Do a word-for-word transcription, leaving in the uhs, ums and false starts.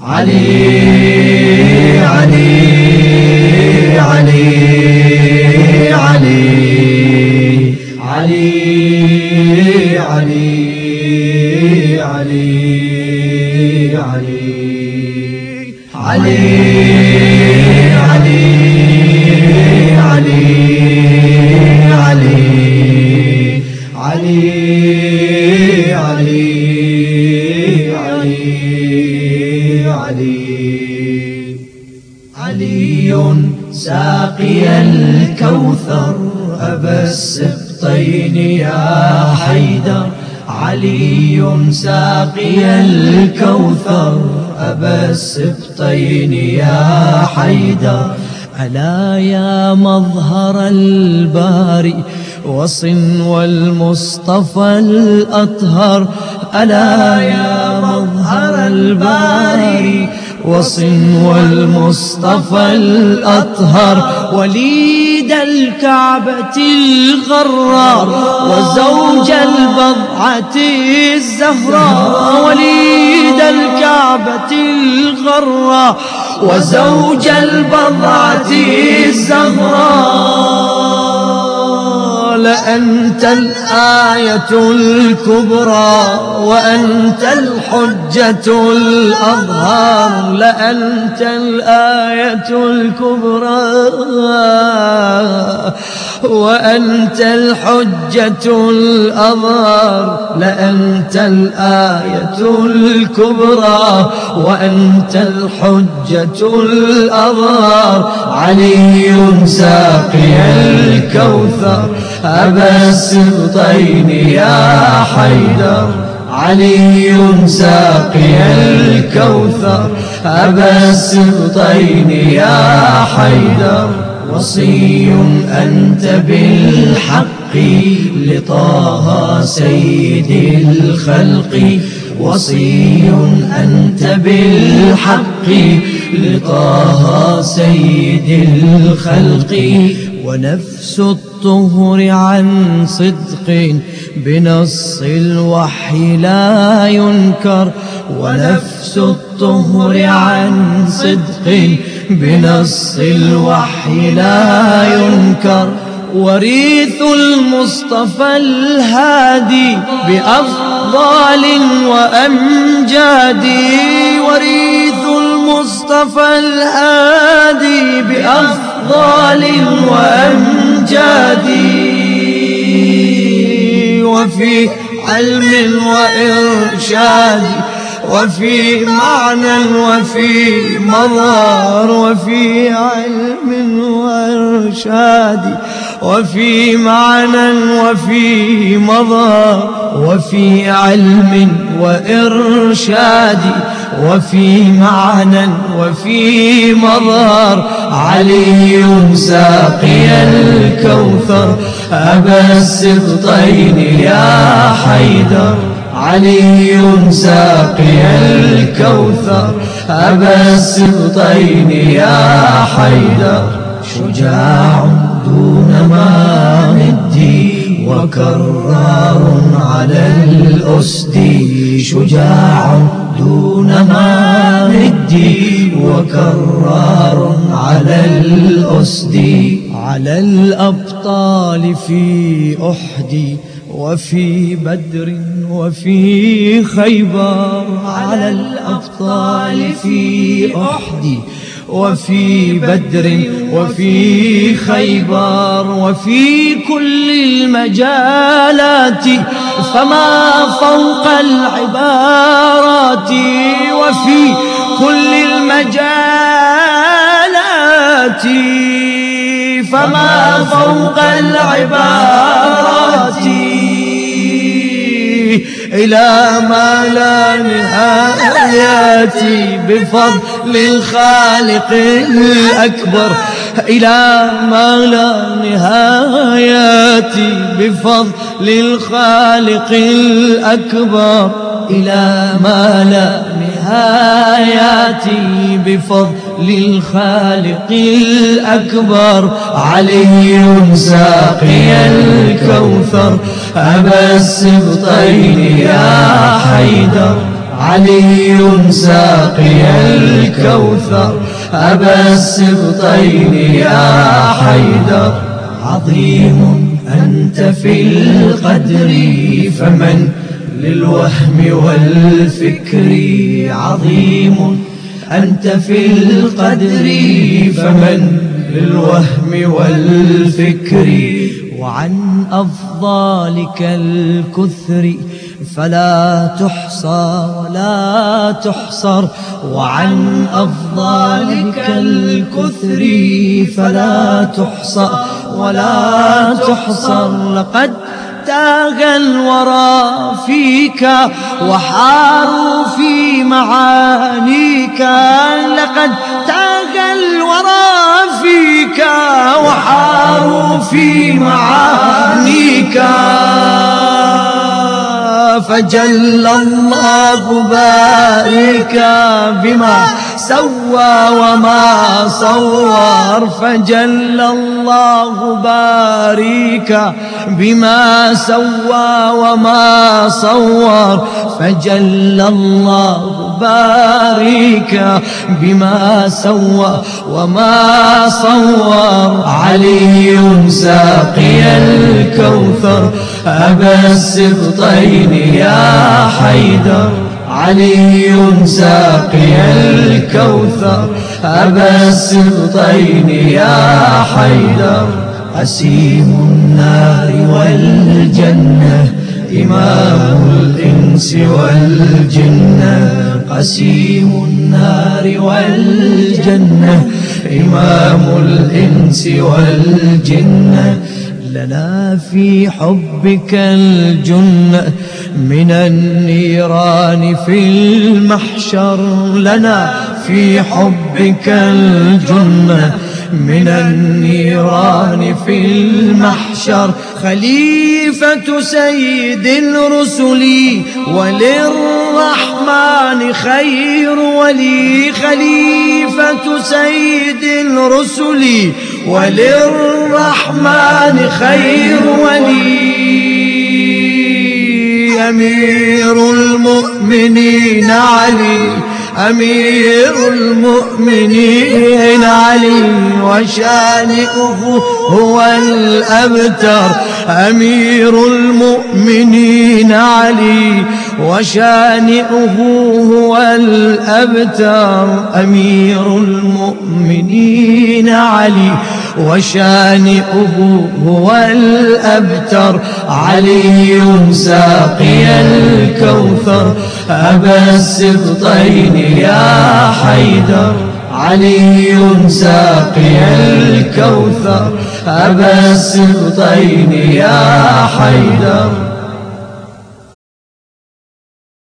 علي علي علي علي علي علي علي علي علي علي علي علي علي علي علي علي ساقي الكوثر أبا السبطين يا حيدر علي ساقي الكوثر أبا السبطين يا حيدر ألا يا مظهر الباري وصنو المصطفى الأطهر ألا يا مظهر الباري وصنو المصطفى الأطهر وليد الكعبة الغراء وزوج البضعة الزهراء وليد الكعبة الغراء وزوج البضعة الزهراء لأنت الآية الكبرى وأنت الحجة الأظهر لأنت الآية الكبرى وأنت الحجة الأظهر لأنت الآية الكبرى وأنت الحجة الأظهر علي ساقي الكوثر أبا السبطين يا حيدر علي ساقي الكوثر أبا السبطين يا حيدر وصي أنت بالحق لطه سيد الخلق وصي أنت بالحق لطه سيد الخلق ونفس الطهر عن صدق بنص الوحي لا ينكر ونفس الطهر عن صدق بنص الوحي لا ينكر وريث المصطفى الهادي بأفضال وأمجاد وريث المصطفى الهادي بأفضال وأمجاد وفي علم وإرشاد وفي معنى وفي مظهر وفي علم وإرشاد وفي معنى وفي مظهر وفي علم وإرشاد وفي معنى وفي مظهر علي ساقي الكوثر أبا السبطين يا حيدر علي ساقي الكوثر أبا السبطين يا حيدر شجاع دون مامد وكرار على الأسد شجاع دون مامد وكرار على الأسد على الأبطال في أحد وفي بدر وفي خيبر على الأبطال في أحد وفي بدر وفي خيبر وفي كل المجالات فما فوق العبارات وفي كل المجالات فما فوق العبارات إلى ما لا نهايات بفضل الخالق الأكبر إلى ما لا نهايات بفضل الخالق الأكبر إلى ما لا نهايات بفضل الخالق الأكبر علي ساقي الكوثر أبا السبطين يا حيدر علي ساقي الكوثر أبا السبطين يا حيدر. عظيم أنت في القدر فمن للوهم والفكر، عظيم أنت في القدر فمن للوهم والفكر. وعن أفضالك الكثر فلا تحصى ولا تحصر، وعن أفضالك الكثر فلا تحصى ولا تحصر. لقد تاه الورى فيك وحاروا في معانيك، لقد تاه الورى فيك وحاروا في معانيك. فجل الله بارك بما سوى وما صور، فجل الله بارك بما سوى وما صور، فجل الله بارك بما سوى وما صور. علي ساقي الكوثر أبا السبطين يا حيدر، علي ساقي الكوثر أبا السبطين يا حيدر. قسيم النار والجنة إمام الإنس والجنة، قسيم النار والجنة إمام الإنس والجنة. لنا في حبك الجنة من النيران في المحشر، لنا في حبك الجنة من النيران في المحشر. خليفة سيد الرسل وللرحمن خير ولي، خليفة سيد الرسل وللرحمن خير ولي. أمير المؤمنين علي، أمير المؤمنين علي وشانئه هو الأبتر، أمير المؤمنين علي وشانئه هو الأبتر، أمير المؤمنين علي وشانئه هو الأبتر. علي ساقي الكوثر أبا السبطين يا حيدر، علي ساقي الكوثر أبا السبطين يا حيدر.